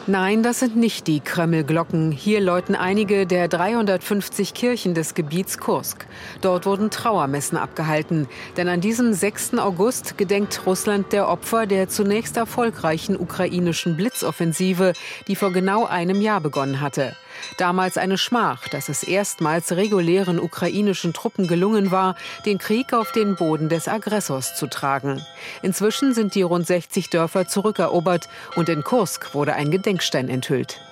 Nein, das sind nicht die Kreml-Glocken. Hier läuten einige der 350 Kirchen des Gebiets Kursk. Dort wurden Trauermessen abgehalten. Denn an diesem 6. August gedenkt Russland der Opfer der zunächst erfolgreichen ukrainischen Blitzoffensive, die vor genau einem Jahr begonnen hatte. Damals eine Schmach, dass es erstmals regulären ukrainischen Truppen gelungen war, den Krieg auf den Boden des Aggressors zu tragen. Inzwischen sind die rund 60 Dörfer zurückerobert und in Kursk wurde ein Gedenkstein enthüllt.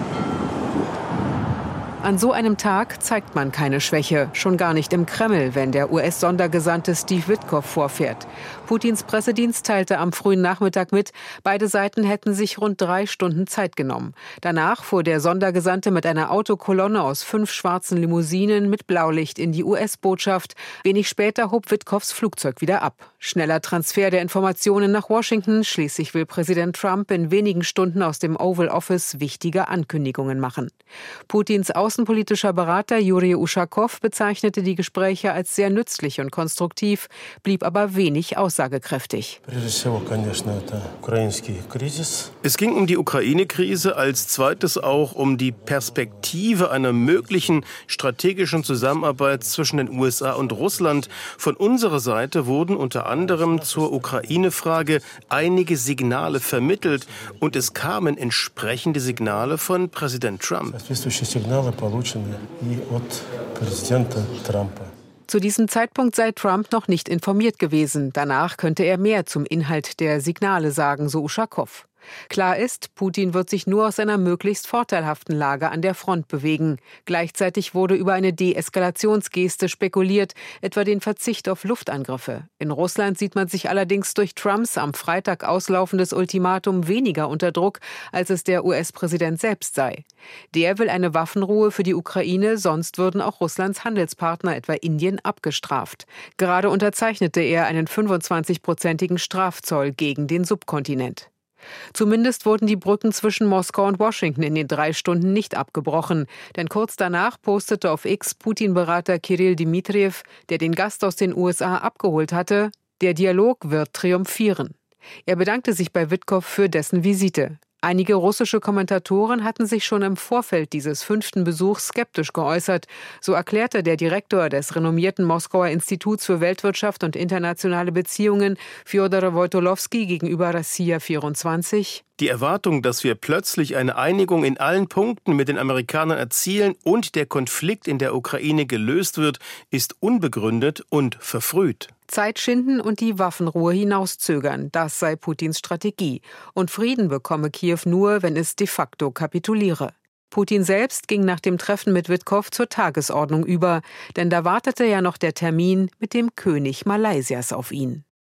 An so einem Tag zeigt man keine Schwäche, schon gar nicht im Kreml, wenn der US-Sondergesandte Steve Witkoff vorfährt. Putins Pressedienst teilte am frühen Nachmittag mit, beide Seiten hätten sich rund 3 Stunden Zeit genommen. Danach fuhr der Sondergesandte mit einer Autokolonne aus 5 schwarzen Limousinen mit Blaulicht in die US-Botschaft. Wenig später hob Witkoffs Flugzeug wieder ab. Schneller Transfer der Informationen nach Washington. Schließlich will Präsident Trump in wenigen Stunden aus dem Oval Office wichtige Ankündigungen machen. Putins außenpolitischer Berater Juri Uschakow bezeichnete die Gespräche als sehr nützlich und konstruktiv, blieb aber wenig aussagekräftig. Es ging um die Ukraine-Krise, als zweites auch um die Perspektive einer möglichen strategischen Zusammenarbeit zwischen den USA und Russland. Von unserer Seite wurden unter anderem zur Ukraine-Frage einige Signale vermittelt und es kamen entsprechende Signale von Präsident Trump. Zu diesem Zeitpunkt sei Trump noch nicht informiert gewesen. Danach könnte er mehr zum Inhalt der Signale sagen, so Uschakow. Klar ist, Putin wird sich nur aus einer möglichst vorteilhaften Lage an der Front bewegen. Gleichzeitig wurde über eine Deeskalationsgeste spekuliert, etwa den Verzicht auf Luftangriffe. In Russland sieht man sich allerdings durch Trumps am Freitag auslaufendes Ultimatum weniger unter Druck, als es der US-Präsident selbst sei. Der will eine Waffenruhe für die Ukraine, sonst würden auch Russlands Handelspartner, etwa Indien, abgestraft. Gerade unterzeichnete er einen 25-prozentigen Strafzoll gegen den Subkontinent. Zumindest wurden die Brücken zwischen Moskau und Washington in den 3 Stunden nicht abgebrochen. Denn kurz danach postete auf X Putin-Berater Kirill Dmitriev, der den Gast aus den USA abgeholt hatte, der Dialog wird triumphieren. Er bedankte sich bei Witkoff für dessen Visite. Einige russische Kommentatoren hatten sich schon im Vorfeld dieses 5. Besuchs skeptisch geäußert. So erklärte der Direktor des renommierten Moskauer Instituts für Weltwirtschaft und internationale Beziehungen, Fjodor Wojtolowski, gegenüber Rossiya 24: Die Erwartung, dass wir plötzlich eine Einigung in allen Punkten mit den Amerikanern erzielen und der Konflikt in der Ukraine gelöst wird, ist unbegründet und verfrüht. Zeit schinden und die Waffenruhe hinauszögern, das sei Putins Strategie. Und Frieden bekomme Kiew nur, wenn es de facto kapituliere. Putin selbst ging nach dem Treffen mit Witkoff zur Tagesordnung über, denn da wartete ja noch der Termin mit dem König Malaysias auf ihn.